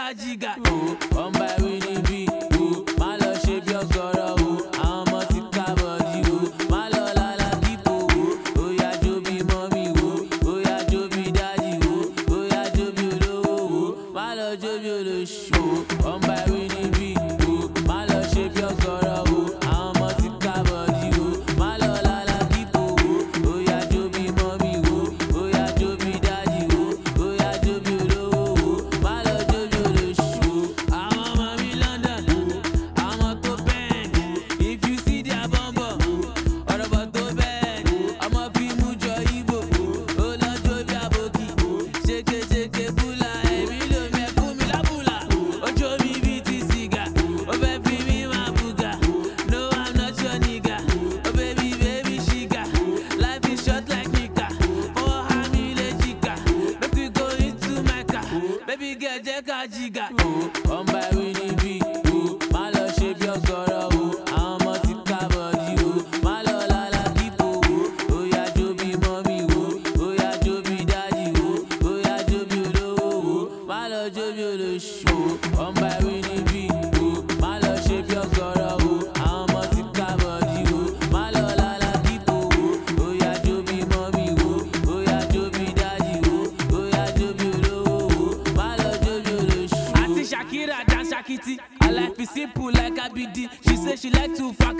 jiga. Come by Winnie B. My love shape your girl. I'm a tika body. My love la people. Oh yeah, Joby mommy. Oh yeah, Joby daddy. Oh yeah, Joby low. My love Joby low show. Come by Winnie B. My love shape your girl. I'm a tika body. My love la people. Oh yeah, Joby mommy. Oh yeah, Joby daddy. Oh yeah, Joby low. My love Joby low show. I'm a mommy London. I'm a to bang. If you see their bumbo, or about to bang. I'm a fimu joibo. Oh Lord Joby aboki. Shake bula. Emilio me kumi la bula. Oh Joby biti siga. Oh baby me ma buga. No I'm not your nigga. Oh baby shiga. Life is short like Nika. For hamile jika. Make we go into Mecca. Baby girl jeka jiga. Come by Winnie B. My love shape your girl. I'm a tika body. My love la people. Oh yeah, Joby mommy. Oh yeah, Joby daddy. Oh yeah, Joby low. My love Joby low show. Come by Winnie B. My love shape your girl. I'm a tika body. My love la people. Oh yeah, Joby mommy. Oh yeah, Joby daddy. Oh yeah, Joby low. My love Joby low show. Auntie Shakira dance Shakiti. Her life is simple like ABD. She say she like to fuck